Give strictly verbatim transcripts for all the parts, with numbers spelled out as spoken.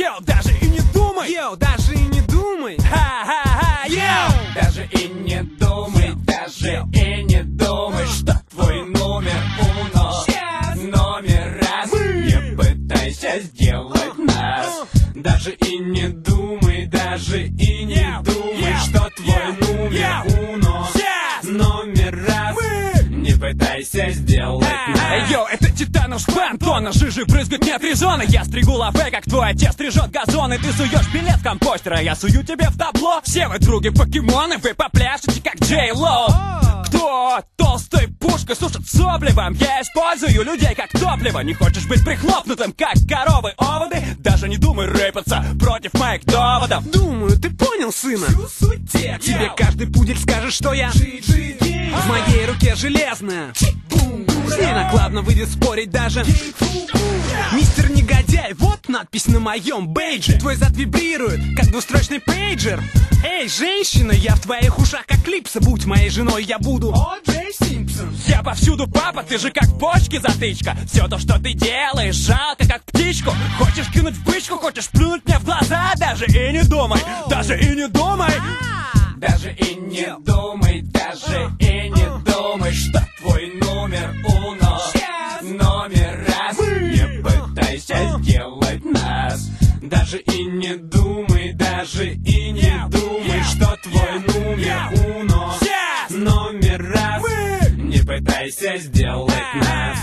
Йоу, даже и не думай. Йоу, даже и не думай. Ха-ха-ха, йоу. Даже и не думай, даже и не думай, что твой номер уно, номер раз. Не пытайся сделать нас. Даже и не думай, даже и не думай, что твой номер уно, номер раз. Не пытайся сделать нас. Йоу, это титанов шпантона, жижи брызгать нет резона. Я стригу лаве, как твой отец стрижет газоны. Ты суешь билет в компостера, я сую тебе в табло. Все вы други покемоны, вы попляшете, как Джей Лоу. Кто толстой пушкой сушит сопливом? Я использую людей как топливо. Не хочешь быть прихлопнутым, как коровы оводы? Даже не думай рэпаться против моих доводов. Думаю, ты понял, сына? Тебе каждый пудель скажет, что я в моей руке железная. С ней накладно выйдет спорить даже мистер Негодяй, вот надпись на моем бейдже. Твой зад вибрирует, как двустрочный пейджер. Эй, женщина, я в твоих ушах как клипса. Будь моей женой, я буду О Джей Симпсон. Я повсюду, папа, ты же как в почке затычка. Все то, что ты делаешь, жалко, как птичку. Хочешь кинуть в бычку, хочешь плюнуть мне в глаза. Даже и не думай, даже и не думай. Даже и не думай, даже и не думай, что твой номер уно, номер раз. Не пытайся сделать нас. Даже и не думай, даже и не думай, что твой номер уно, номер раз. Не пытайся сделать нас.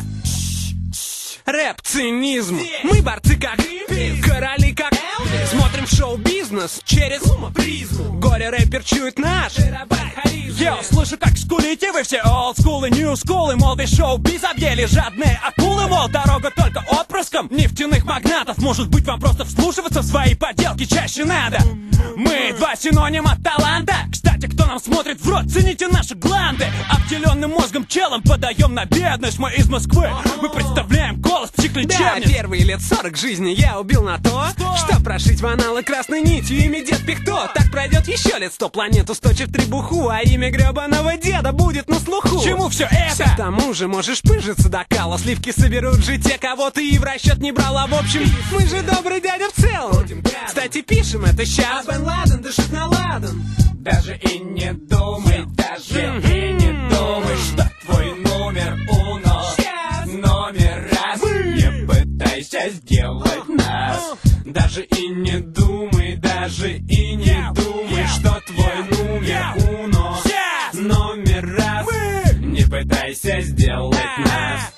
Рэп, цинизм, мы борцы как короли как смотрим в шоу-бизнес через призму. Горе-рэпер чует наш Йоу, слышу, как скулите вы все олдскулы, нью-скулы. Мол, весь шоу-биз объели жадные акулы. Мол, дорога только отпрыском нефтяных магнатов. Может быть, вам просто вслушиваться в свои поделки чаще надо. Мы два синонима таланта. Кстати, кто нам смотрит в рот, цените наши гланды. Обделенным мозгом челом подаем на бедность. Мы из Москвы, мы представляем голос психлечебниц. Да, первые лет сорок жизни я убил на то, что прошить в аналы красной нитью имя дед Пихто. Так пройдет еще лет сто, планету сточив требуху, а имя гребаного деда будет на слуху. Чему все это? Все к тому же можешь пыжиться до кала. Сливки соберут же те, кого ты и в расчет не брала. В общем, мы же добрый дядя в целом. Кстати, пишем это щас. Бен Ладен дышит на ладан. Даже и не думай, даже и не думай, что твой номер уно, номер раз. Не пытайся сделать нас. Даже и не думай, даже и не думай, что твой номер уно, номер раз. Не пытайся сделать нас.